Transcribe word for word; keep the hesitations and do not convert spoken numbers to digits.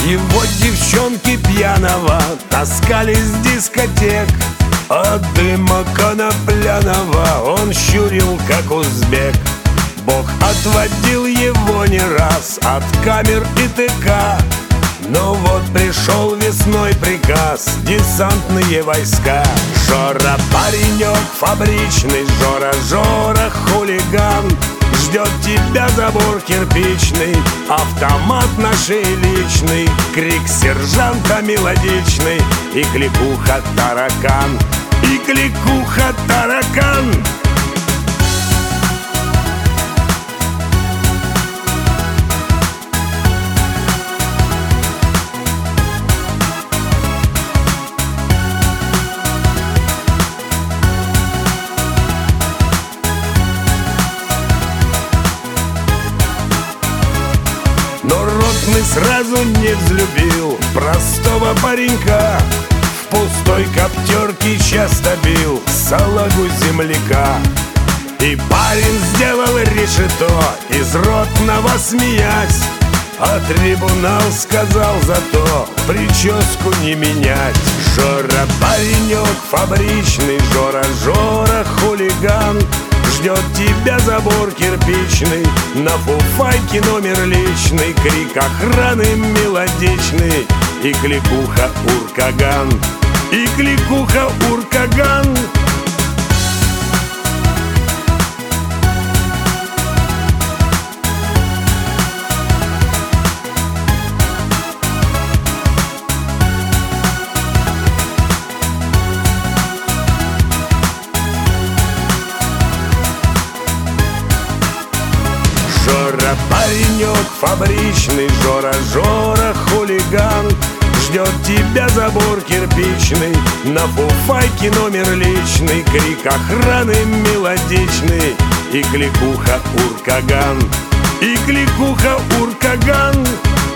Его девчонки пьяного таскали с дискотек. От дыма конопляного он щурил, как узбек. Бог отводил его не раз от камер и ТК. Но вот пришел весной приказ: десантные войска. Жора паренек фабричный, Жора, Жора хулиган, ждет тебя забор кирпичный, автомат на шее личный, крик сержанта мелодичный и кликуха таракан, и кликуха таракан. Но ротный сразу не взлюбил простого паренька. В пустой коптерке часто бил салагу земляка. И парень сделал решето из ротного, смеясь, а трибунал сказал зато прическу не менять. Жора паренек фабричный, Жора, Жора хулиган, ждет тебя забор кирпичный, на фуфайке номер личный, крик охраны мелодичный и кликуха уркаган, и кликуха уркаган. Жора паренек фабричный, Жора, Жора хулиган, ждет тебя забор кирпичный, на фуфайке номер личный, крик охраны мелодичный и кликуха уркаган, и кликуха уркаган.